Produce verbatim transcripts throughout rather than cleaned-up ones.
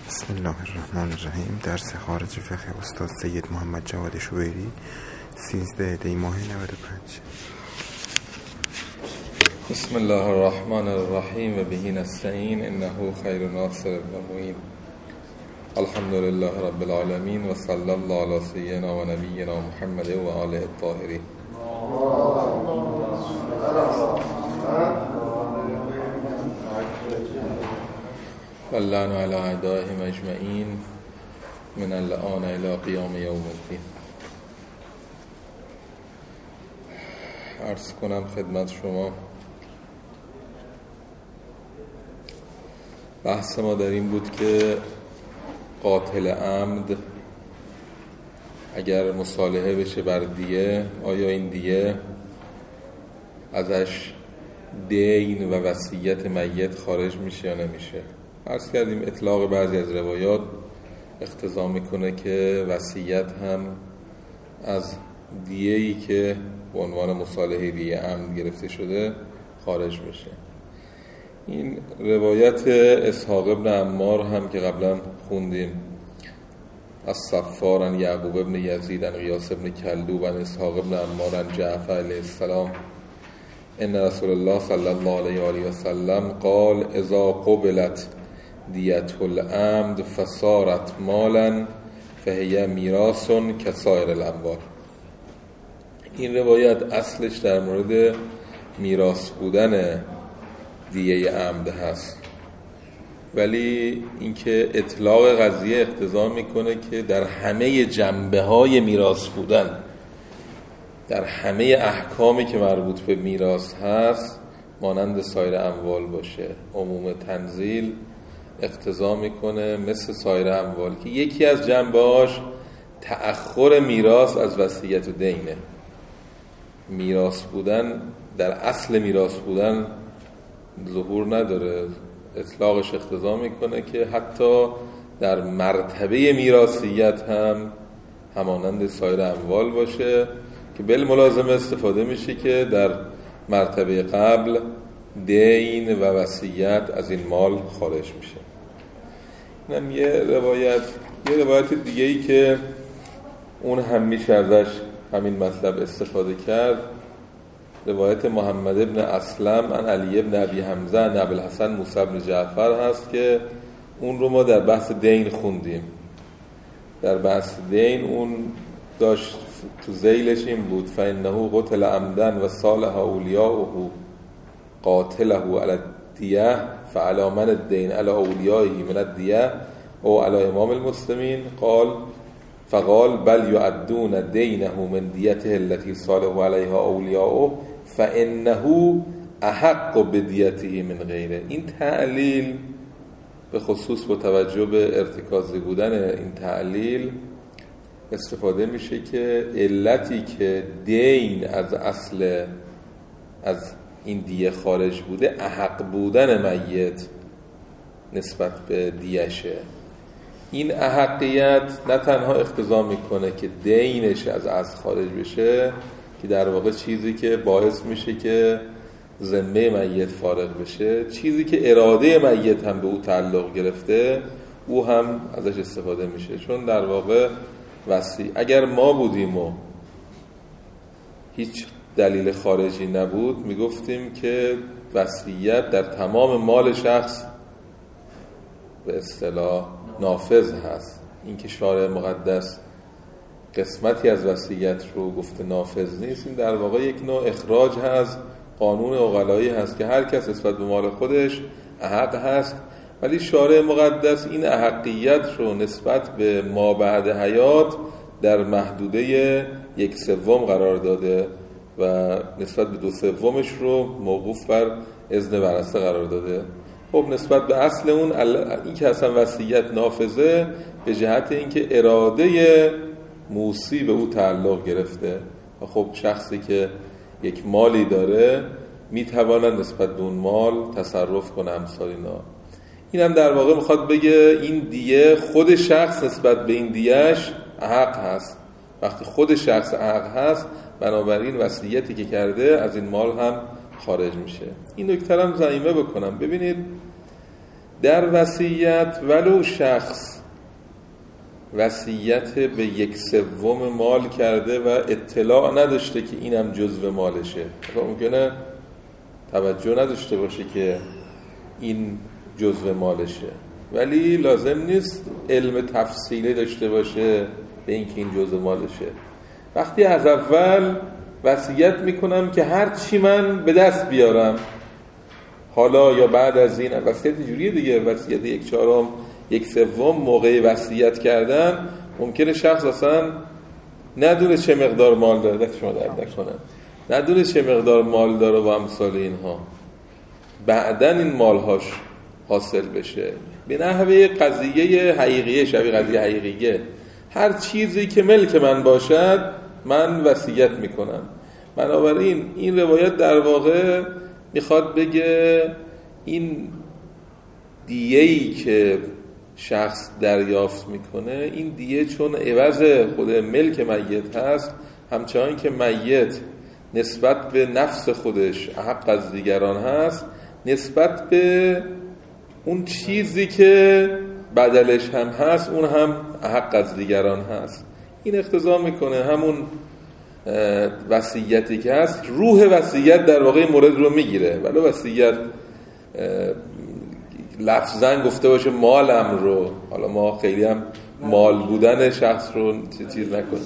بسم الله الرحمن الرحیم. درس خارج فقه استاد سید محمد جواد شویری، سیزده دی ماه نود و پنج. بسم الله الرحمن الرحیم و بهی نستعین انه خیر ناصر و معین. الحمد لله رب العالمین و صلی الله علی سیدنا و نبینا محمد و آله الطاهرین. واللعن علی اعدائهم اجمعین من الآن الی قیام یوم الدین. عرض کنم خدمت شما بحث ما در این بود که قاتل عمد اگر مصالحه بشه بر دیه، آیا این دیه ازش دین و وصیت میت خارج میشه یا نمیشه؟ عرض کردیم اطلاق بعضی از روایات اقتضا میکنه که وصیت هم از دیه‌ای که به عنوان مصالحه دیه عمد گرفته شده خارج میشه. این روایت اسحاق ابن عمار هم که قبلا خوندیم، از صفار عن یعقوب ابن یزید عن قیاس ابن کلوب عن اسحاق ابن عمار عن جعفر علیه السلام ان رسول الله صلی الله علیه و آله و سلم قال اذا قبلت دیت العمد فصارت مالا فهی میراث کسائر الاموال. این روایت اصلش در مورد میراث بودن دیه عمد هست، ولی اینکه اطلاق قضیه اقتضا میکنه که در همه جنبه های میراث بودن، در همه احکامی که مربوط به میراث هست مانند سایر اموال باشه. عموم تنزیل اقتضا میکنه مثل سایر اموال که یکی از جنبه‌هاش تأخر میراث از وصیت و دینه. میراث بودن در اصل میراث بودن ظهور نداره، اطلاقش اقتضا میکنه که حتی در مرتبه میراثیت هم همانند سایر اموال باشه که بالملازمه استفاده میشه که در مرتبه قبل دین و وصیت از این مال خارج میشه. اینم یه روایت. یه روایت دیگه ای که اون هم میشه ازش همین مطلب استفاده کرد، روایت محمد ابن اسلم عن علی ابن ابی حمزه عن ابوالحسن موسی بن جعفر هست که اون رو ما در بحث دین خوندیم. در بحث دین اون داشت تو ذیلش این بود فانه قتل عمدا و صالح اولیاءه قاتله علی الدیه فعلی من الدین علی اولیائه من الدیه او علی امام المسلمین قال فقال بل یعدون دینه من دیته التي صالح علیها اولیاءه فانه احق بدیته من غیره. این تعلیل به خصوص با توجه به ارتکازی بودن این تعلیل استفاده میشه که علتی که دین از اصل از این دیه خارج بوده احق بودن میت نسبت به دیشه. این احقیت نه تنها اقتضا میکنه که دینش از اصل خارج بشه که در واقع چیزی که باعث میشه که ذمه میت فارغ بشه، چیزی که اراده میت هم به او تعلق گرفته او هم ازش استفاده میشه. چون در واقع وصی اگر ما بودیم و هیچ دلیل خارجی نبود میگفتیم که وصیت در تمام مال شخص به اصطلاح نافذ هست. این که شارع مقدس قسمتی از وصیت رو گفته نافذ نیست، این در واقع یک نوع اخراج هست، قانون عقلایی هست که هر کس نسبت به مال خودش احق هست، ولی شارع مقدس این احقیت رو نسبت به ما بعد حیات در محدوده یک سوم قرار داده و نسبت به دو سومش رو موقوف بر اذن ورثه قرار داده. خب نسبت به اصل اون این که اصلا وصیت نافذه به جهت اینکه اراده موصی به او تعلق گرفته و خب شخصی که یک مالی داره میتواند نسبت به اون مال تصرف کنه امثال اینا. این هم در واقع میخواد بگه این دیه خود شخص نسبت به این دیهش حق هست. وقتی خود شخص حق هست بنابراین وصیتی که کرده از این مال هم خارج میشه. این نکته هم ضمیمه بکنم. ببینید در وصیت ولو شخص وصیت به یک سوم مال کرده و اطلاع نداشته که اینم جزو مالشه، ممکنه توجه نداشته باشه که این جزو مالشه، ولی لازم نیست علم تفصیلی داشته باشه به اینکه این جزو مالشه. وقتی از اول وصیت میکنم که هر چی من به دست بیارم، حالا یا بعد از این، وصیت جوریه دیگه، وصیت یک چهارم یک سوم موقع وصیت کردن ممکنه شخص اصلا ندونه چه مقدار مال داره، دست شما درد نکنه، ندونه چه مقدار مال داره و امثال اینها، بعدن این مالهاش حاصل بشه. به نحوه قضیه حقیقیه، شبیه قضیه حقیقیه، هر چیزی که ملک من باشد من وصیت میکنم. بنابراین این روایت در واقع میخواد بگه این دیه‌ای که شخص دریافت میکنه، این دیه چون عوض خود ملک میت هست، همچنان که میت نسبت به نفس خودش احق از دیگران هست، نسبت به اون چیزی که بدلش هم هست اون هم احق از دیگران هست. این اقتضا میکنه همون وصیتی که هست، روح وصیت در واقع مورد رو میگیره، ولی وصیت لفظاً گفته باشه مالم رو، حالا ما خیلی هم مال بودن شخص رو چیز نکنیم.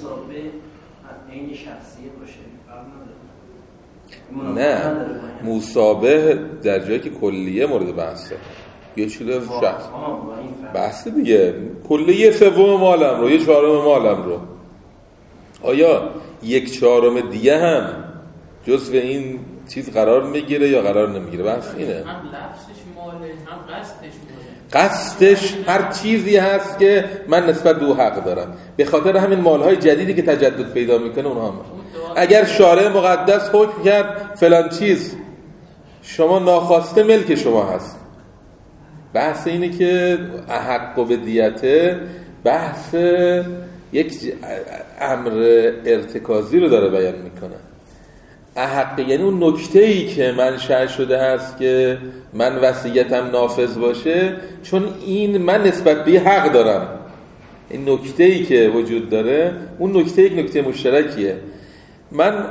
نه، مصابه در جایی که کلیه مورد بحثه، یه چیز شخص بحث دیگه، کلیه سوم مالم رو، یه چهارم مالم رو، آیا یک چهارم دیگه هم جزو این چیز قرار میگیره یا قرار نمیگیره؟ بحث اینه. هم لفظش ماله، هم قصدش ماله. قصدش هر چیزی هست که من نسبت به او حق دارم، به خاطر همین مالهای جدیدی که تجدد پیدا میکنه اونها هم. اگر شارع مقدس حکم کرد فلان چیز شما ناخواسته ملک شما هست، بحث اینه که احق به دیته، بحث یک امر ارتکازی رو داره بیان میکنه. احق یعنی اون نکته‌ای که منشأ شده هست که من وصیتم نافذ باشه، چون این من نسبت به حق دارم. این نکته‌ای که وجود داره، اون نکته یک نکته مشترکیه. من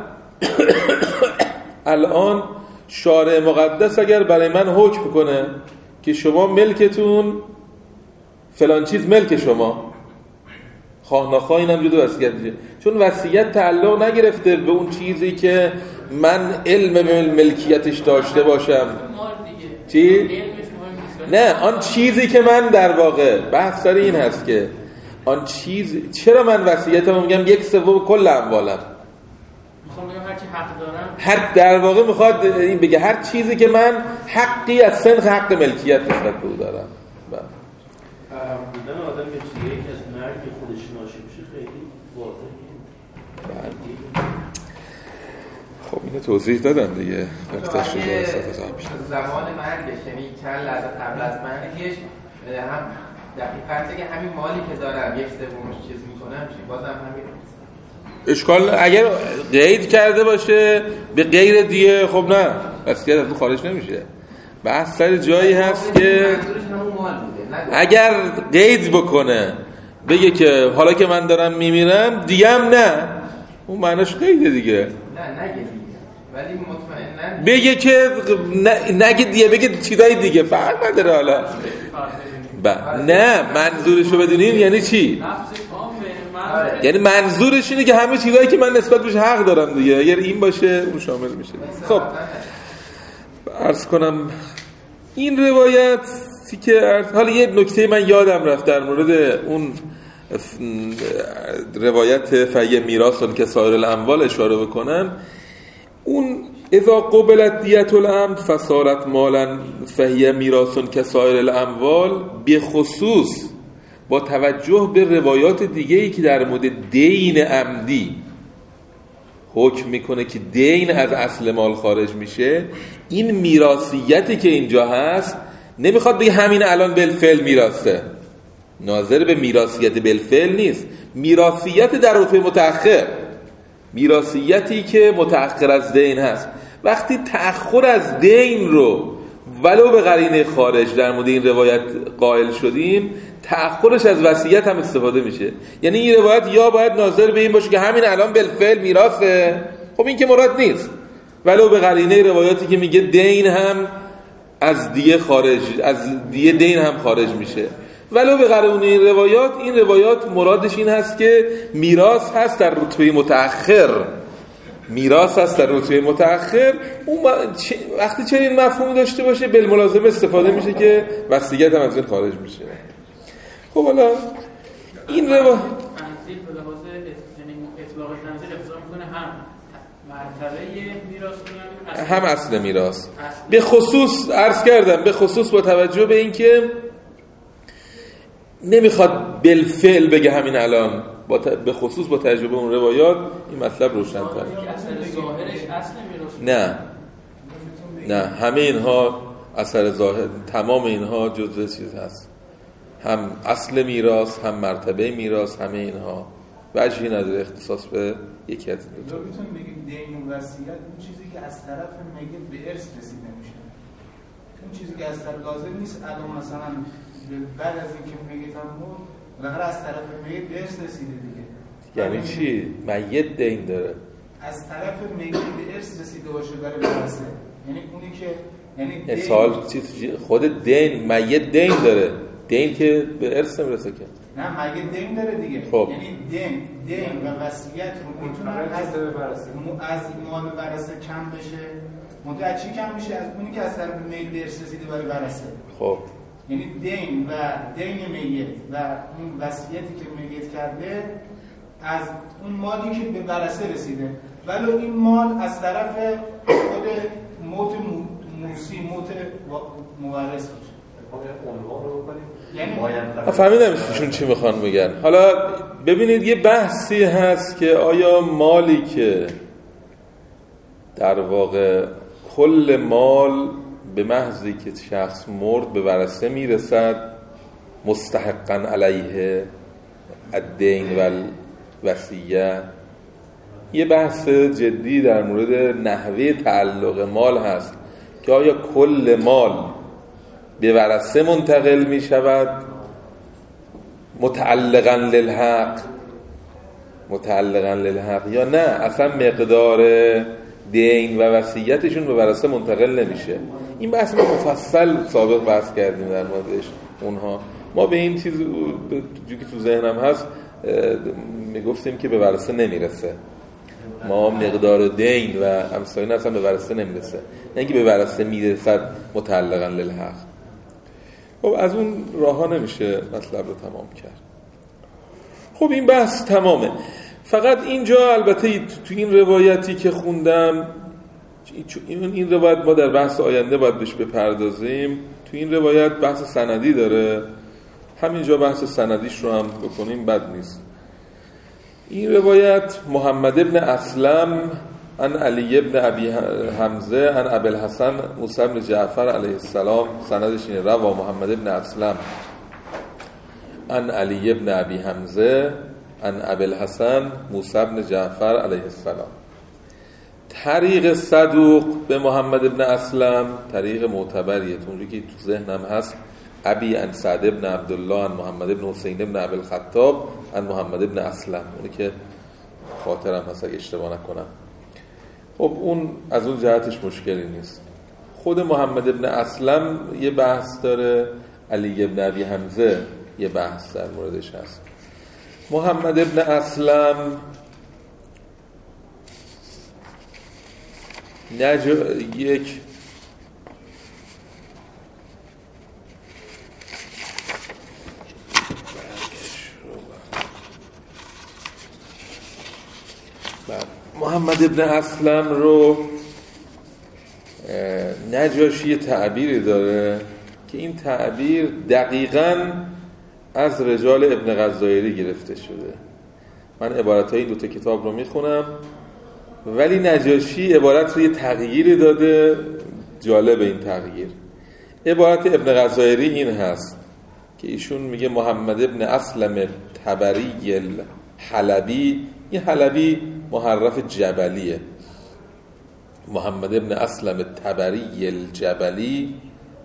الان شارع مقدس اگر برای من حکم کنه که شما ملکتون فلان چیز ملک شما، خواه نخواه اینم جدا وصیت میشه، چون وصیت تعلق نگرفته به اون چیزی که من علم به ملکیتش داشته باشم. چی؟ نه، آن چیزی که من در واقع بحث سر این هست که آن چیز، چرا من وصیتم میگم یک سوم کل اموالم، میخوام بگم هر چی حق دارم، هر در واقع میخواد این بگه هر چیزی که من حقی از سنخ حق ملکیت نسبت به او دارم. بودن آدم یه چیزی که از مرگ خودش ناشی بشه خیلی واضحه. خب اینو توضیح دادن دیگه وقتش شده زمان مرگش، یعنی چند لحظه قبل از مرگش هم دقیقاً که همین مالی که دارم یک سومش چیز میکنم چی بازم همین اشکال اگر قید کرده باشه به غیر دیه، خب نه وصیت از اون خارج نمیشه. بحث سر جایی هست که اگر قید بکنه بگه که حالا که من دارم میمیرم دیم، نه اون معناش قیده دیگه، نه نگه دیگه، ولی مطمئناً بگه که نگه دیگه، بگه چیزای دیگه فرق نداره. حالا نه منظورشو بدونیم یعنی چی؟ یعنی منظورش اینه که همه چیزایی که من نسبت بهش حق دارم دیگه، اگر این باشه اون شامل میشه. خب عرض کنم این روایت که حالا یه نکته من یادم رفت در مورد اون روایت فی میراث که سایر الاموال اشاره بکنم. اون اذا قبلت دیت العمد فصارت مالا فهی میراث که سایر الاموال، به خصوص با توجه به روایات دیگه‌ای که در مورد دین عمدی حکم میکنه که دین از اصل مال خارج میشه، این میراثیتی که اینجا هست نمیخواد بگه همین الان بالفعل میراثه، ناظر به میراثیت بالفعل نیست، میراثیت در رتبه متأخر، میراثیتی که متأخر از دین هست. وقتی تأخر از دین رو ولو به قرینه خارج در مورد این روایت قائل شدیم، تأخرش از وصیت هم استفاده میشه. یعنی این روایت یا باید ناظر به این باشه که همین الان بالفعل میراثه، خب این که مراد نیست، ولو به قرینه روایاتی که میگه دین هم از دیه خارج، از دیه دین هم خارج میشه. ولو به قرینه این روایات، این روایات مرادش این هست که میراث هست در رتبه متأخر، میراث هست در رتبه متأخر. اون وقتی چنین مفهومی داشته باشه بالملازمه استفاده میشه که وصیت هم از این خارج میشه. خب حالا این روایت تنزیل به لحاظ یعنی اطلاق تنزیل اقضا میکنه هم مرتبه میراث میاد هم اصل میراث. به خصوص عرض کردم به خصوص با توجه به اینکه نمیخواد بالفعل بگه همین الان، با ت... به خصوص با تجربه اون روایات این مطلب روشن تره. نه نه همه اینها اثر ظاهر، تمام اینها جزء چیز هست، هم اصل میراث هم مرتبه میراث، همه اینها وجهی نداره اختصاص به یکی از این دو تا. میتونیم بگیم دین و وصیت اون چیزی که از طرف میگه به ارث رسیده میشه، اون چیزی که از طرف لازم نیست الان مثلا بعد از اینکه میگه تمام بالاخره از طرف میگه به ارث رسیده دیگه. یعنی چی؟ میت دین داره، از طرف میگه به ارث رسیده باشه برای ورثه، یعنی اونی که یعنی سال خود دین، میت دین داره، دین که به ارث نمیرسه که. نه میت دین داره دیگه. خب. یعنی دین دین و وصیت رو میتونه از از مال ورثه کم بشه. متأ چی کم میشه؟ از اونی که از طرف میل به ارث رسیده برای ورثه. خب یعنی دین و دین میت و اون وصیتی که میت کرده از اون مالی که به ورثه رسیده، ولی این مال از طرف خود موت موسی، موت مورث باشه. یعنی فهمیدم ایشون چی میخوان بگن. حالا ببینید یه بحثی هست که آیا مالی که در واقع کل مال به محضی که شخص مرد به ورثه میرسد مستحقاً علیه الدین و الوصیه، یه بحث جدی در مورد نحوه تعلق مال هست که آیا کل مال به ورثه منتقل می شود متعلقاً للحق متعلقاً للحق یا نه اصلا مقدار دین و وصیتشون به ورثه منتقل نمیشه. این بحث ما مفصل سابق بحث کردیم در موردش اونها. ما به این چیز جو که تو ذهنم هست میگفتیم که به ورثه نمیرسه، ما مقدار دین و امثال اصلا به ورثه نمیرسه، نه اینکه به ورثه میرسد متعلقاً للحق. خب از اون راه ها نمیشه مطلب رو تمام کرد. خب این بحث تمامه. فقط اینجا البته تو این روایتی که خوندم، این روایت ما در بحث آینده باید بهش بپردازیم، تو این روایت بحث سندی داره، همینجا بحث سندیش رو هم بکنیم بد نیست. این روایت محمد ابن اسلم عن علی ابن ابی حمزه عن ابی الحسن موسی ابن جعفر علیه السلام، سندش اینه: روا محمد ابن اسلم عن علی ابن ابی حمزه عن ابی الحسن موسی ابن جعفر علیه السلام. طریق صدوق به محمد ابن اسلم طریق معتبریه، اونجوری که تو ذهنم هست ابی عن سعد ابن عبدالله عن محمد ابن حسین ابن ابی الخطاب عن محمد ابن اسلم، اونی که خاطرم هست اگه اشتباه نکنم. خب اون از اون جهتش مشکلی نیست. خود محمد ابن اسلم یه بحث داره، علی ابن ابی حمزه یه بحث در موردش هست. محمد ابن اسلم نج... یک محمد ابن اسلم رو نجاشی تعبیری داره که این تعبیر دقیقاً از رجال ابن غزایری گرفته شده. من عبارتهای این دوتا کتاب رو میخونم، ولی نجاشی عبارت رو یه تغییری داده. جالب این تغییر، عبارت ابن غزایری این هست که ایشون میگه محمد ابن اسلم تبری الحلبی، این حلبی محرف جبلیه، محمد ابن اسلم تبری الجبلی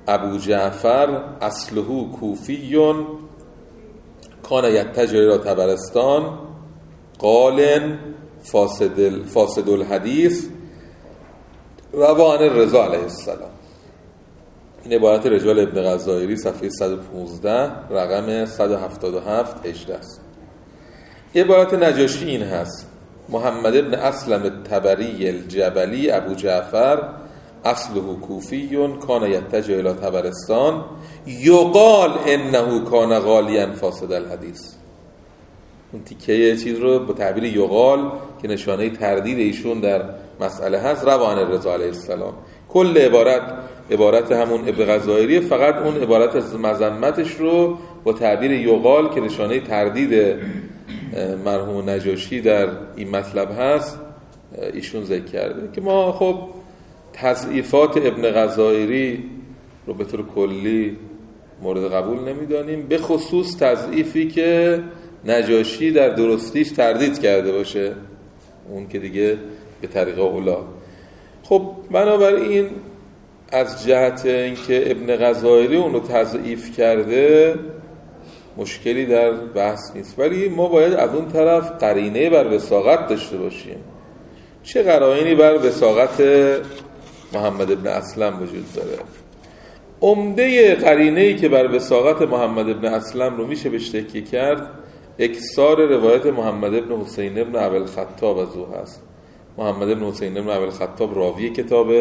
ابو جعفر اصله کوفیون کان یتجه الی طبرستان قال فاسد فاسد الحدیث رواه عن الرضا علیه السلام. این عبارت رجال ابن غزائری صفحه صد و پانزده رقم صد و هفتاد و هفت هجده است. عبارت نجاشی این هست: محمد ابن اسلم الطبری الجبلی ابو جعفر اصله کوفیون کان یتجه الی طبرستان یقال انه کان غالیا فاسد الحدیث. اون تیکه چیز رو با تعبیر یقال که نشانه تردید ایشون در مسئله هست رواه عن الرضا علیه السلام. کل عبارت عبارت همون ابن غزائری، فقط اون عبارت از مذمتش رو با تعبیر یقال که نشانه تردید مرحوم نجاشی در این مطلب هست ایشون ذکر کرده که ما خب تضعیفات ابن غزائری رو به طور کلی مورد قبول نمیدانیم، به خصوص تضعیفی که نجاشی در درستیش تردید کرده باشه، اون که دیگه به طریق اولا. خب بنابراین از جهت اینکه ابن غزائری اون رو تضعیف کرده مشکلی در بحث نیست، ولی ما باید از اون طرف قرینه بر وثاقت داشته باشیم. چه قرائنی بر وثاقت محمد ابن اسلم وجود داره؟ عمده قرینه‌ای که بر وثاقت محمد ابن اسلم رو میشه بهش تکیه کرد اکثار روایت محمد ابن حسین ابن ابوالخطاب از او هست. محمد ابن حسین ابن ابوالخطاب راوی کتاب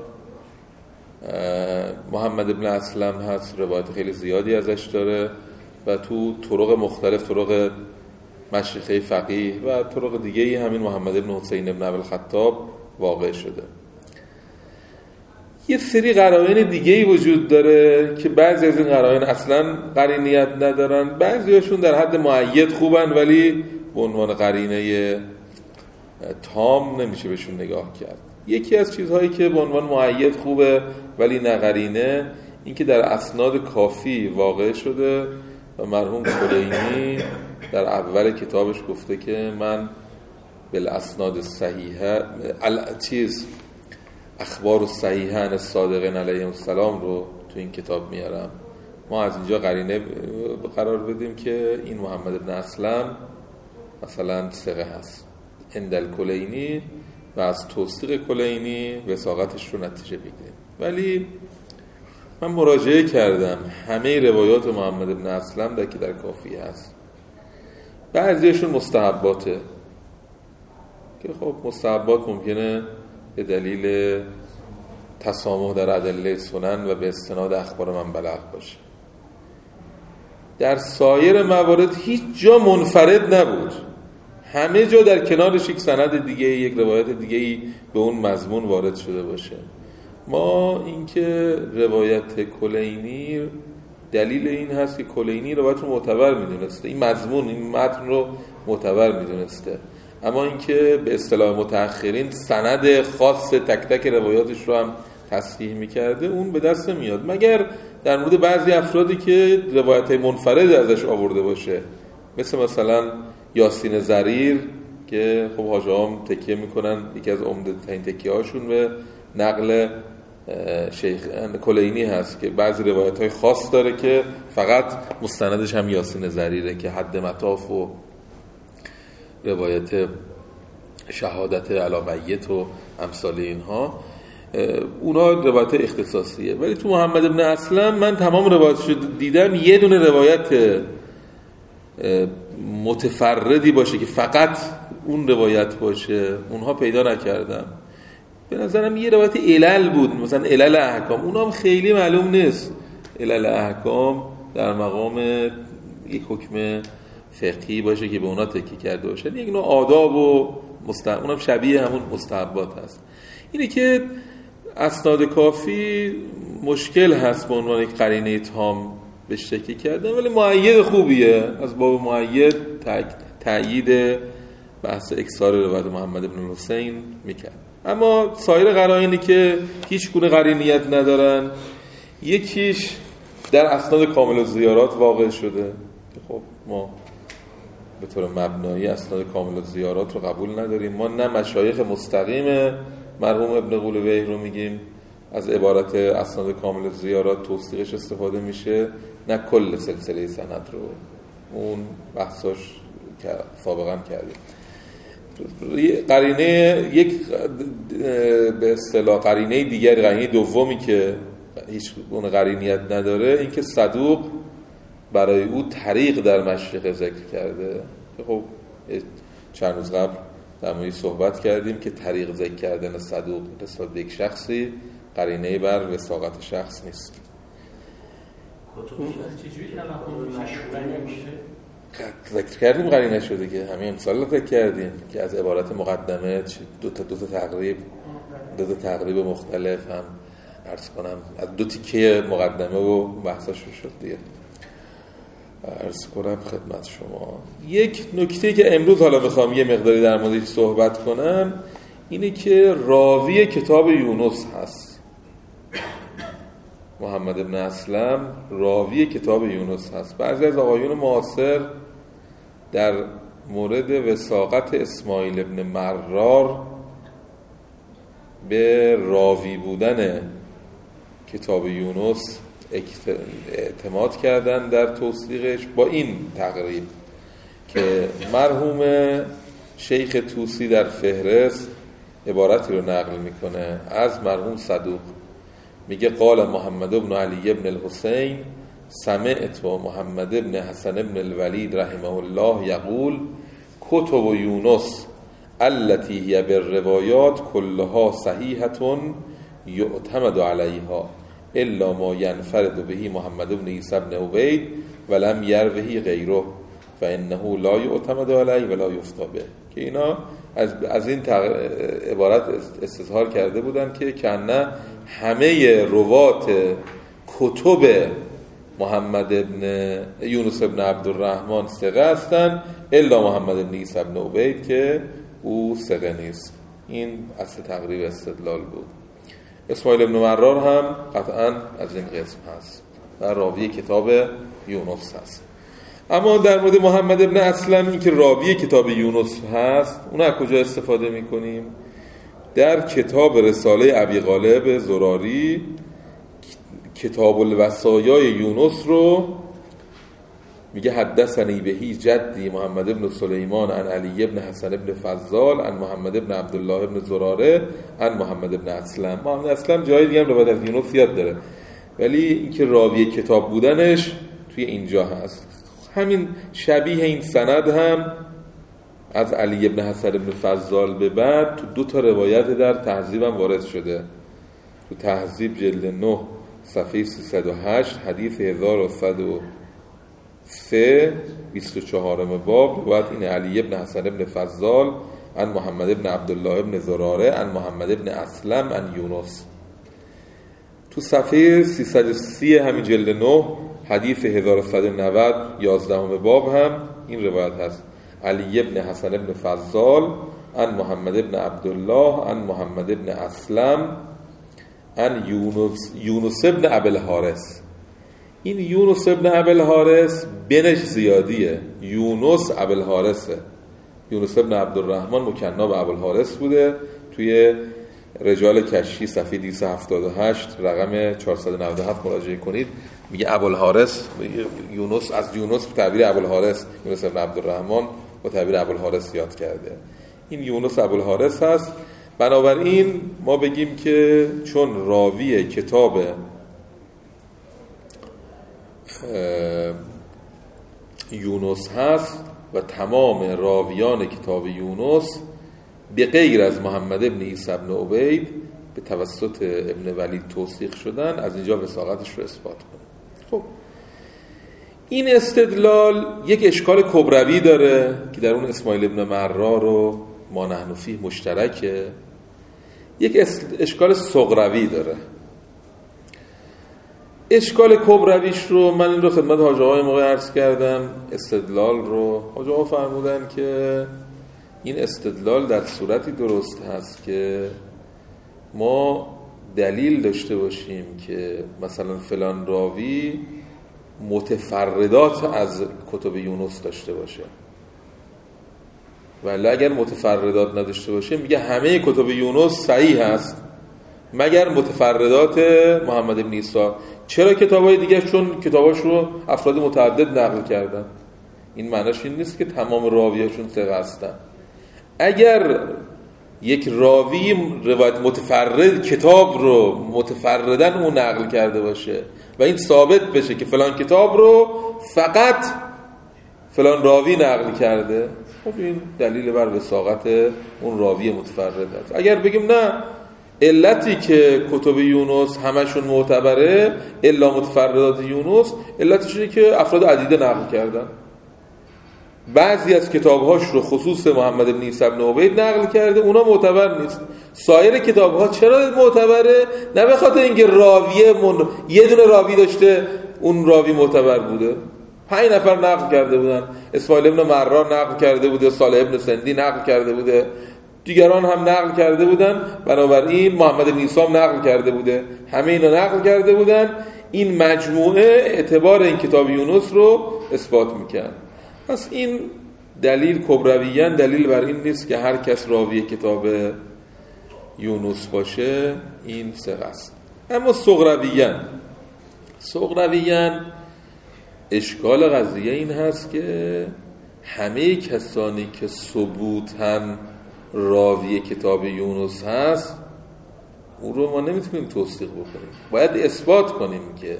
محمد ابن اسلم هست، روایت خیلی زیادی ازش داره و تو طرق مختلف، طرق مشیخه فقیه و طرق دیگه‌ای همین محمد ابن حسین ابن ابوالخطاب واقع شده. یه سری قرائن دیگه‌ای وجود داره که بعضی از این قرائن اصلاً قرینیت ندارن، بعضی‌هاشون در حد مؤید خوبن ولی به عنوان قرینه تام نمیشه بهشون نگاه کرد. یکی از چیزهایی که به عنوان مؤید خوبه ولی نه قرینه، این که در اسناد کافی واقع شده و مرحوم کلینی در اول کتابش گفته که من بالاسناد صحیحه چیز اخبار الصحیحین الصادقین علیهم السلام رو تو این کتاب میارم. ما از اینجا قرینه قرار بدیم که این محمد ابن اسلم مثلا ثقه هست عند الکلینی و از توثیق کلینی وثاقتش رو نتیجه بگیریم. ولی من مراجعه کردم همه روایات محمد ابن اسلم در که در کافی هست، بعضیشون مستحباته که خب مستحبات ممکنه به دلیل تسامح در ادله سنن و به استناد اخبار من بلغ باشه. در سایر موارد هیچ جا منفرد نبود، همه جا در کنارش یک سند دیگه، یک روایت دیگه به اون مضمون وارد شده باشه. ما اینکه روایت کلینی دلیل این هست که کلینی روایت رو معتبر میدونسته، این مضمون این متن رو معتبر میدونسته، اما اینکه به اصطلاح متأخرین سند خاص تک تک روایاتش رو هم تصحیح میکرده اون به دست میاد، مگر در مورد بعضی افرادی که روایت منفرد ازش آورده باشه، مثل مثلا یاسین زریر که خب حاجام تکیه میکنن، یکی از عمده ترین تکیه هاشون به نقل شیخ کلینی هست که بعضی روایت های خاص داره که فقط مستندش هم یاسین زریره که حد مطاف و روایت شهادت علی میت و امثال اینها، اونا روایت اختصاصیه. ولی تو محمد ابن اسلم من تمام روایتشو دیدم، یه دونه روایت متفردی باشه که فقط اون روایت باشه اونها پیدا نکردم. به نظرم یه روایت علل بود، مثلا علل احکام، اونا هم خیلی معلوم نیست علل احکام در مقام یک حکم فقهی باشه که به اونا تکی کرده باشه، یک نوع آداب و مستحب، اونم شبیه همون مستحبات هست. اینه که اسناد کافی مشکل هست به عنوان یک قرینه تام بهش تکی کردن، ولی مؤید خوبیه، از باب مؤید تأیید بحث اکثار روایت محمد بن حسین میکرد. اما سایر قرائنی که هیچ گونه قرینیت ندارن، یکیش در اسناد کامل الزیارات واقع شده که خب ما به طور مبنایی اسناد کامل الزیارات رو قبول نداریم، ما نه مشایخ مستقیم مرحوم ابن قولویه رو میگیم از عبارت اسناد کامل زیارات توثیقش استفاده میشه، نه کل سلسله سند رو. اون بحثاش سابقا کردیم. قرینه یک به اصطلاح قرینه دیگر، قرینه دومی که هیچ گونه قرینیت نداره، این که صدوق برای او طریق در مشرق ذکر کرده. خب چند روز قبل در موردش صحبت کردیم که طریق ذکر کردن صدوق نسبت به یک شخصی قرینه بر وثاقت شخص نیست. چجوری تمکن مشهور نمیشه؟ ذکر کردیم قرینه شده که همین امثال ذکر کردیم که از عبارت مقدمه دو تا دو تا تقریب دو تا تقریب مختلف هم عرض کنم از دو تیکه مقدمه و بحثش شد دیگه. عرض کنم خدمت شما یک نکته که امروز حالا میخوام یه مقداری در موردش صحبت کنم، اینه که راوی کتاب یونس هست. محمد ابن اسلم راوی کتاب یونس هست. بعضی از آقایون معاصر در مورد وثاقت اسماعیل ابن مرار به راوی بودن کتاب یونس اعتماد کردن در توثیقش با این تقریب که مرحوم شیخ طوسی در فهرست عبارتی رو نقل میکنه از مرحوم صدوق، میگه قال محمد ابن علی ابن الحسین سمعت و محمد ابن حسن ابن الولید رحمه الله یقول کتب یونس التي هي بالروایات كلها صحیحة یعتمد علیها الا ما ينفرد به محمد ابن عیسی ابن عبید ولم یروه غیره فانه لا یعتمد علیه ولا یفتى به. که اینا از از این عبارت استظهار کرده بودن که کنه همه روات کتب محمد ابن یونس ابن عبدالرحمن ثقه هستن الا محمد ابن عیسی ابن عبید که او ثقه نیست. این اصل تقریب استدلال بود. اسماعیل ابن مرار هم قطعا از این قسم هست و راوی کتاب یونس هست. اما در مورد محمد ابن اسلم، این که راوی کتاب یونس هست، اون از کجا استفاده میکنیم؟ در کتاب رساله ابی غالب زراری کتاب الوصایای یونس رو میگه حدثنی بهی جدی محمد ابن سلیمان عن علی ابن حسن ابن فضال عن محمد ابن عبدالله ابن زراره عن محمد ابن اسلم. محمد اسلم جای دیگه هم روایت از یونس یاد داره، ولی اینکه راوی کتاب بودنش توی اینجا هست. همین شبیه این سند هم از علی ابن حسن ابن فضال به بعد تو دو تا روایت در تهذیب هم وارد شده. تو تهذیب جلد نه صفحه سیصد و هشت حدیث هزار و صد و سه بیست و چهارم باب روایت این علی ابن حسن ابن فضال عن محمد ابن عبدالله ابن زراره عن محمد ابن اسلم عن یونس. تو صفحه سیصد و سی همین جلد نه حدیث هزار و صد و نود یازدهم باب هم این روایت هست. علی ابن حسن ابن فضال عن محمد ابن عبدالله عن محمد ابن اسلم عن یونس یونس ابن ابی الحارث. این یونس ابن ابی الحارث بنش زیادیه، یونس ابی الحارثه. یونس ابن عبدالرحمن مکنا به ابی الحارث بوده. توی رجال کشی صفحه دویست و هفتاد و هشت رقم چهارصد و نود و هفت مراجعه کنید. میگه ابو الحارث، یونس از یونس به تعبیر ابو الحارث، یونس ابن عبدالرحمن با تعبیر ابو الحارث یاد کرده. این یونس ابو الحارث هست. بنابراین ما بگیم که چون راوی کتاب یونس هست و تمام راویان کتاب یونس به غیر از محمد ابن عیسی ابن عبید به توسط ابن ولید توثیق شدن، از اینجا وثاقتش رو اثبات کنه. خب این استدلال یک اشکال کبروی داره که در اون اسماعیل ابن مرار و ما نحن فیه مشترکه. یک اشکال صغروی داره. اشکال کبرویش رو من این رو خدمت حاج آقای موقع عرض کردم. استدلال رو حاج آقا فرمودن که این استدلال در صورتی درست هست که ما دلیل داشته باشیم که مثلا فلان راوی متفردات از کتب یونس داشته باشه، ولی اگر متفردات نداشته باشه میگه همه کتب یونس صحیح هست مگر متفردات محمد بن عیسی. چرا کتابای دیگه؟ چون کتاباش رو افراد متعدد نقل کردن. این معناش این نیست که تمام راویاشون ثقه هستن. اگر یک راوی روایت متفرد کتاب رو متفردن اون نقل کرده باشه و این ثابت بشه که فلان کتاب رو فقط فلان راوی نقل کرده، خب این دلیل بر وثاقت اون راوی متفرد است. اگر بگیم نه، علتی که کتب یونس همشون معتبره الا متفردات یونس، علتش اینه که افراد عدیده نقل کردن. بعضی از کتابهاش رو خصوص محمد بن عیسی بن عبید نقل کرده، اونا معتبر نیست. سایر کتابها چرا معتبره؟ نه به خاطر اینکه راوی من... یه دونه راوی داشته اون راوی معتبر بوده، پنج نفر نقل کرده بودن، اسماعیل ابن مرار نقل کرده بوده، صالح ابن سندی نقل کرده بوده، دیگران هم نقل کرده بودن، بنابراین محمد بن عیسی نقل کرده بوده، همه اینا نقل کرده بودن. این مجموعه اعتبار این کتاب یونس رو اثبات میکنه. پس این دلیل کبرویاً دلیل بر این نیست که هر کس راوی کتاب یونس باشه این ثقه است. اما صغرویاً صغرویاً اشکال قضیه این هست که همه کسانی که ثبوتاً راوی کتاب یونس هست اون رو ما نمیتونیم توثیق بکنیم، باید اثبات کنیم که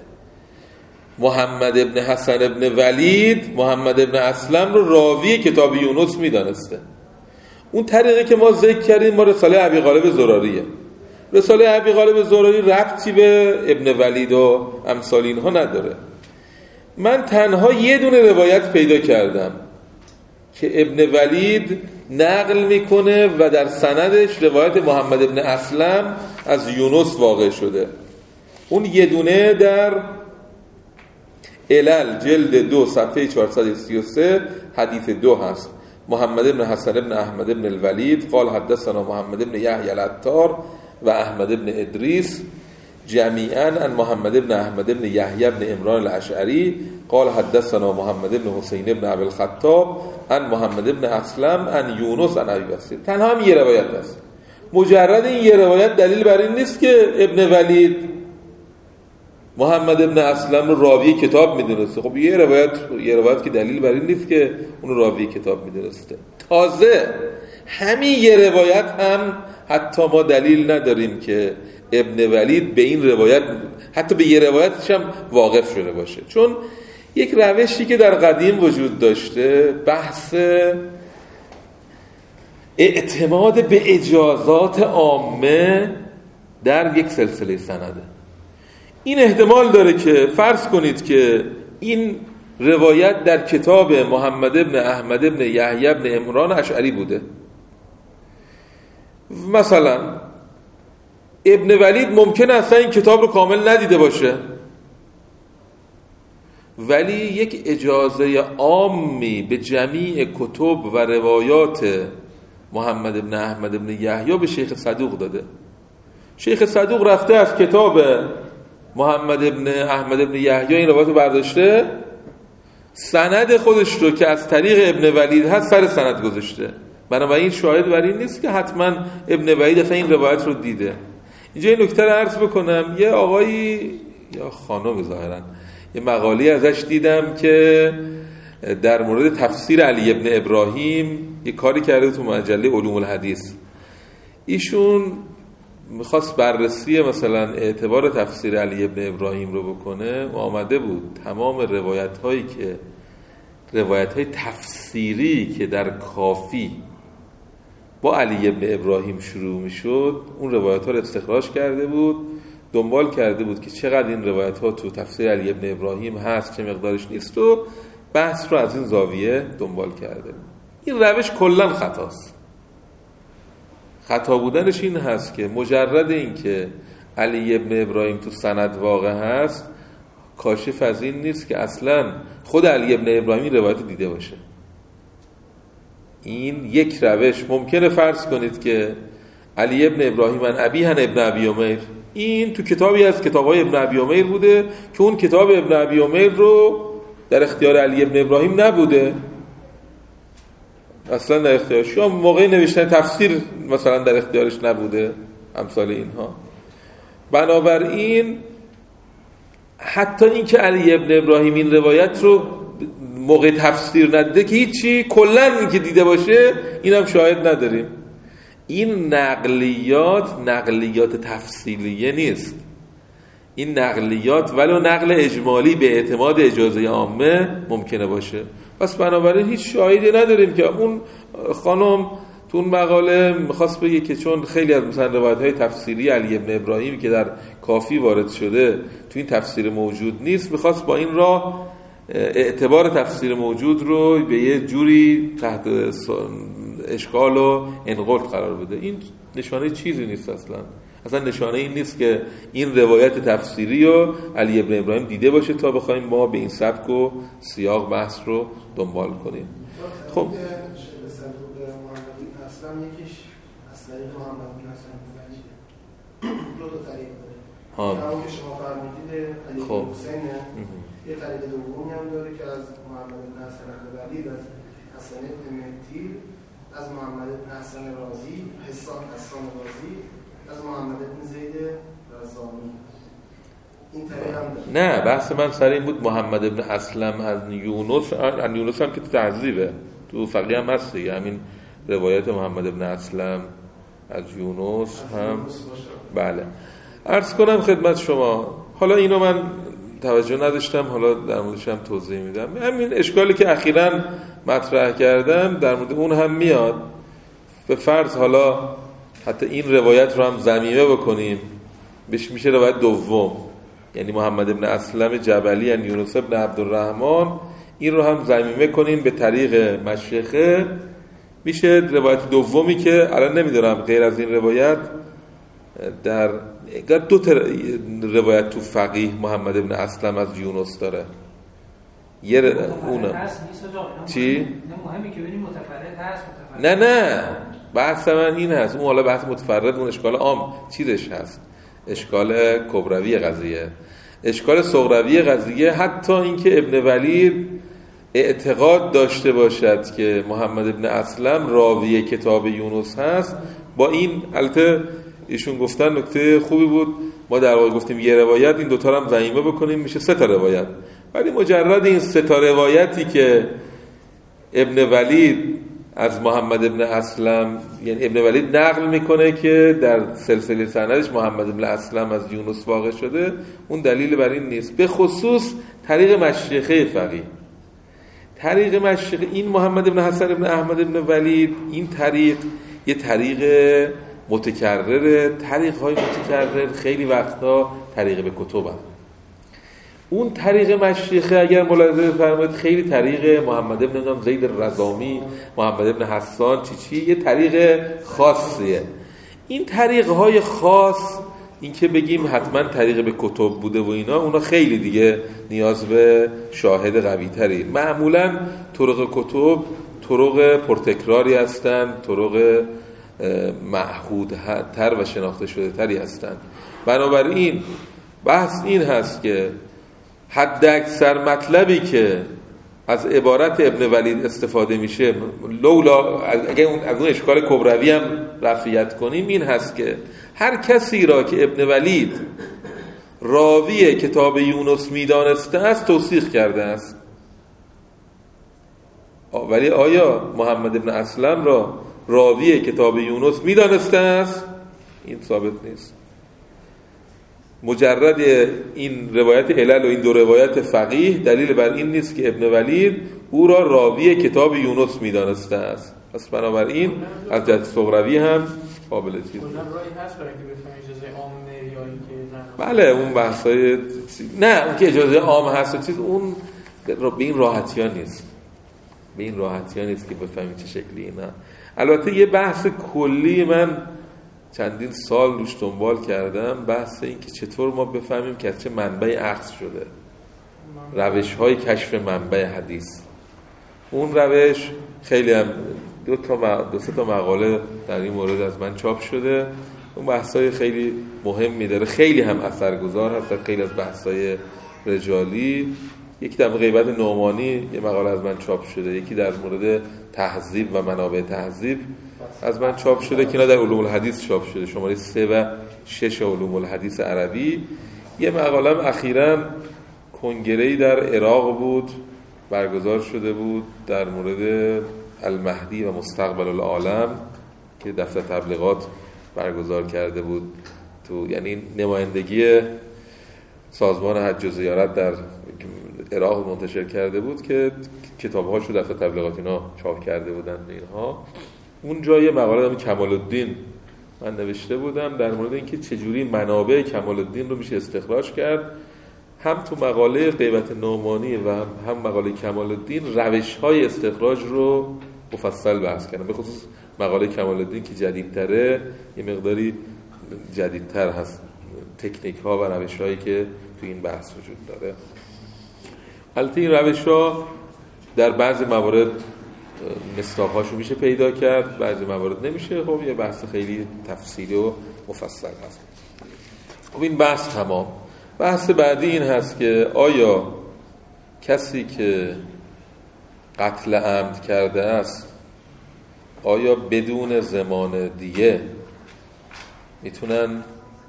محمد ابن حسن ابن ولید محمد ابن اسلم رو راوی کتاب یونس میدانسته. اون طریقی که ما ذکر کردیم ما رساله ابی غالب زراریه. رساله ابی غالب زراری ربطی به ابن ولید و امثال اینها نداره. من تنها یه دونه روایت پیدا کردم که ابن ولید نقل میکنه و در سندش روایت محمد ابن اسلم از یونس واقع شده. اون یه دونه در علل جلد دو صفحه چهارصد و سی و سه حدیث دو هست. محمد بن حسن بن احمد بن الولید قال حدثنا محمد بن یحیی العطار و احمد بن ادریس جميعا عن محمد بن احمد بن یحیی بن عمران الاشعری قال حدثنا محمد بن حسین بن ابی الخطاب عن محمد بن اسلم عن یونس عن ابی بصیر. تنها هم یه روایت است. مجرد این یه روایت دلیل بر این نیست که ابن ولید محمد ابن اسلم رو راوی کتاب میدونسته. خب یه روایت یه روایت که دلیل بر این نیست که اون راوی کتاب میدونسته. تازه همین یه روایت هم حتی ما دلیل نداریم که ابن ولید به این روایت حتی به یه روایتش هم واقف شده باشه، چون یک روشی که در قدیم وجود داشته بحث اعتماد به اجازات عامه در یک سلسله سنده. این احتمال داره که فرض کنید که این روایت در کتاب محمد ابن احمد ابن یحیی ابن عمران اشعری بوده. مثلا ابن ولید ممکنه اصلا این کتاب رو کامل ندیده باشه، ولی یک اجازه عامی به جمیع کتب و روایات محمد ابن احمد ابن یحیی به شیخ صدوق داده. شیخ صدوق رفته از کتاب محمد ابن احمد ابن یحیی این روایت رو برداشته، سند خودش رو که از طریق ابن ولید هست سر سند گذاشته. بنابراین شاهد بر این نیست که حتما ابن ولید اصلا این روایت رو دیده. اینجا این نکته رو عرض بکنم. یه آقایی یا خانم ظاهرا یه مقاله ازش دیدم که در مورد تفسیر علی ابن ابراهیم یه کاری کرده تو مجله علوم الحدیث. ایشون میخواست بررسی مثلا اعتبار تفسیر علی ابن ابراهیم رو بکنه و آمده بود تمام روایت هایی که روایت های تفسیری که در کافی با علی ابن ابراهیم شروع میشد اون روایت ها رو استخراج کرده بود، دنبال کرده بود که چقدر این روایت ها تو تفسیر علی ابن ابراهیم هست چه مقدارش نیست و بحث رو از این زاویه دنبال کرده بود. این روش کلا خطاست. خطا بودنش این هست که مجرد این که علی ابن ابراهیم تو سند واقع هست کاشف از این نیست که اصلا خود علی ابن ابراهیم روایت دیده باشه. این یک روش. ممکنه فرض کنید که علی ابن ابراهیم عن ابی هن ابن ابی عمیر این تو کتابی از کتاب‌های ابن ابی عمیر بوده که اون کتاب ابن ابی عمیر رو در اختیار علی ابن ابراهیم نبوده، اصلا در اختیارش، یا موقع نوشتن تفسیر مثلا در اختیارش نبوده، امثال اینها. بنابراین حتی این که علی ابن ابراهیم این روایت رو موقع تفسیر نده که هیچی، کلا این که دیده باشه اینم شاهد نداریم. این نقلیات نقلیات تفصیلیه نیست، این نقلیات ولو نقل اجمالی به اعتماد اجازه عامه ممکنه باشه. پس بنابراین هیچ شاهدی نداریم که اون خانم تو اون مقاله میخواست بگه که چون خیلی از مثلا روایت‌های تفسیری علی ابن ابراهیم که در کافی وارد شده تو این تفسیر موجود نیست، میخواست با این راه اعتبار تفسیر موجود رو به یه جوری تحت اشکال و انقلت قرار بده. این نشانه چیزی نیست، اصلا اصلا نشانه این نیست که این روایت تفسیری رو علی ابن ابراهیم دیده باشه تا بخوایم ما به این سبک و سیاق بحث رو دنبال کنیم. خب اصلا یکیش از طریق محمد بن حسن بنیده دو تا طریق داره. ها همون که شما فرمودید علی خب. بن حسینه. یه طریق دومی هم داره که از محمد بن حسن بنیده، از حسن بن مهدی، از محمد بن حسن رازی، حسان حسان رازی، از محمد بن زید رزامی. این طریق هم داره. نه بحث من سر این بود محمد بن اسلم از یونس، از یونس هم که تعذیبه تو فقیه هم هست دیگه، همین روایت محمد بن اسلم از یونس هم. بله عرض کنم خدمت شما، حالا اینو من توجه نداشتم، حالا در موردش هم توضیح میدم. همین اشکالی که اخیراً مطرح کردم در مورد اون هم میاد. به فرض حالا حتی این روایت رو هم ضمیمه بکنیم، بهش میشه روایت دوم، یعنی محمد بن اسلم جبلی ان یونس بن عبدالرحمن، این رو هم ضمیمه کنیم به طریق مشیخه، میشه روایت دومی که الان نمیدونم غیر از این روایت در دو تا روایت تو فقیه محمد بن اسلم از یونس داره. یه اونه چی؟ مهمی که ببینیم متفرد هست متفرد. نه نه بحث من این هست، اون حالا بحث متفرد اون اشکال عام چیزش هست، اشکال کبروی قضیه. اشکال صغروی قضیه حتی اینکه ابن ولید اعتقاد داشته باشد که محمد ابن اسلم راوی کتاب یونس هست، با این البته ایشون گفتن نکته خوبی بود، ما در واقع گفتیم یه روایت این دوتا رو هم ضمیمه بکنیم میشه سه تا روایت، ولی مجرد این سه تا روایتی که ابن ولید از محمد ابن اسلم، یعنی ابن ولید نقل میکنه که در سلسله سندش محمد ابن اسلم از یونس واقع شده، اون دلیل بر این نیست. به خصوص طریق مشیخه فقیه، طریق مشیخه این محمد ابن حسن ابن احمد ابن ولید، این طریق یه طریق متکرره، طریق های متکرر خیلی وقتا طریق به کتب هم. اون طریق مشیخه اگر ملاحظه بفرمایید خیلی طریق محمد ابن زید رزامی، محمد ابن حسان چی چی یه طریق خاصیه. این طریق های خاص این که بگیم حتما طریق به کتب بوده و اینا، اونا خیلی دیگه نیاز به شاهد قوی تری. معمولا طرق کتب طرق پرتکراری هستن، طرق معهودتر و شناخته شده تری هستن. بنابراین بحث این هست که حد اکثر مطلبی که از عبارت ابن ولید استفاده میشه، لولا اگه اون از اون اشکال کبروی هم رفعیت کنیم، این هست که هر کسی را که ابن ولید راوی کتاب یونس میدانسته است توثیق کرده است. ولی آیا محمد ابن اسلم را راوی کتاب یونس میدانسته است؟ این ثابت نیست. مجرد این روایت علل و این دو روایت فقیه دلیل بر این نیست که ابن ولید او را راوی کتاب یونس میدانسته است. پس بنابراین از جهت صغروی هم قابل چیز. کلا راهی هست برای اینکه بفهمید اجازه عامه یا اینکه بله اون بحثای نه اون که اجازه عام هست و چیز، اون به این راحتی ها نیست، به این راحتی ها نیست که بفهمید چه شکلی اینا. البته یه بحث کلی من چندین سال روش دنبال کردم، بحث این که چطور ما بفهمیم که از چه منبعی اخذ شده، روش های کشف منبع حدیث. اون روش خیلی هم دو تا دو سه تا مقاله در این مورد از من چاپ شده، اون بحثای خیلی مهمی داره، خیلی هم اثرگذار هست، خیلی از بحثای رجالی. یکی در غیبت نعمانی یه مقاله از من چاپ شده، یکی در مورد تهذیب و منابع تهذیب از من چاپ شده که اینا در علوم الحدیث چاپ شده، شماره سه و شش علوم الحدیث عربی. یه مقالم اخیراً کنگره‌ای در عراق بود برگزار شده بود در مورد المهدی و مستقبل العالم که دفتر تبلیغات برگزار کرده بود، تو یعنی نمایندگی سازمان حج و زیارت در عراق منتشر کرده بود که کتاب‌هاشو دفتر تبلیغات اینا چاپ کرده بودن اینها. اونجا یه مقاله نام کمال الدین من نوشته بودم در مورد اینکه چجوری منابع کمال الدین رو میشه استخراج کرد. هم تو مقاله غیبت نعمانی و هم, هم مقاله کمال الدین روش‌های استخراج رو مفصل بحث کردم، به خصوص مقاله کمال الدین که جدیدتره، یه مقداری جدیدتر هست تکنیک‌ها و روش‌هایی که تو این بحث وجود داره. البته این روش‌ها در بعضی موارد مصداق‌هاشو میشه پیدا کرد، بعضی موارد نمیشه. خب یه بحث خیلی تفصیلی و مفصل هست. خب این بحث تمام. بحث بعدی این هست که آیا کسی که قتل عمد کرده است آیا بدون ضمان دیه میتونن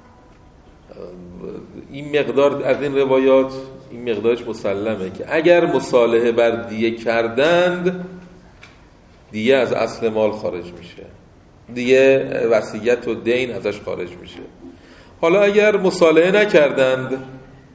این مقدار از این روایات این مقدارش مسلمه که اگر مصالحه بر دیه کردند دیه از اصل مال خارج میشه، دیه وصیت و دین ازش خارج میشه. حالا اگر مصالحه نکردند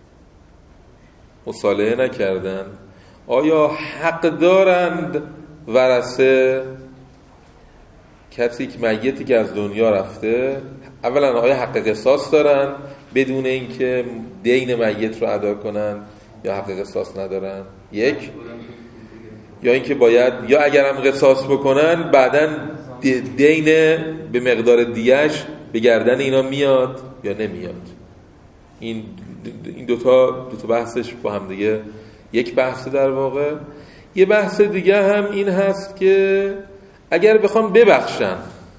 مصالحه نکردند آیا حق دارند ورثه کسی که میتی که از دنیا رفته اولا آیا حق قصاص دارن بدون اینکه دین میت رو ادا کنن یا حق قصاص ندارن؟ یک، یا اینکه باید یا اگر هم قصاص بکنن بعدن دین به مقدار دیش به گردن اینا میاد یا نمیاد. این این دوتا دوتا بحثش با هم دیگه یک بحث در واقع. یه بحث دیگه هم این هست که اگر بخوام ببخشن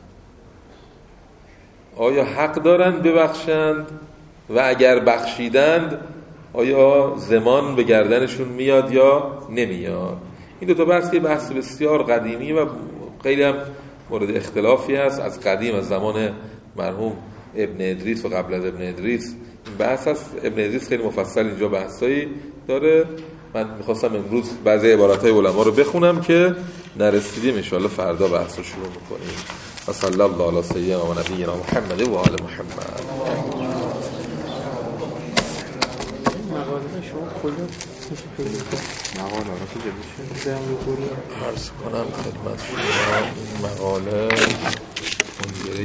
آیا حق دارن ببخشند و اگر بخشیدند آیا ضمان به گردنشون میاد یا نمیاد. این دوتا بحث یه بحث بسیار قدیمی و خیلی هم مورد اختلافی هست. از قدیم از زمان مرحوم ابن ادریس و قبل از ابن ادریس این بحث هست. ابن ادریس خیلی مفصل اینجا بحثایی داره. من میخواستم امروز بعضی عبارتهای علما رو بخونم که نرسیدیم، ان شاءالله فردا بحث رو شروع میکنیم. و صلی الله علی سیدنا و نبینا محمد و آل محمد. مقاله شما کلا مقاله رو که جدیش می‌ذارم رو عرض کنم خدمت شما این مقاله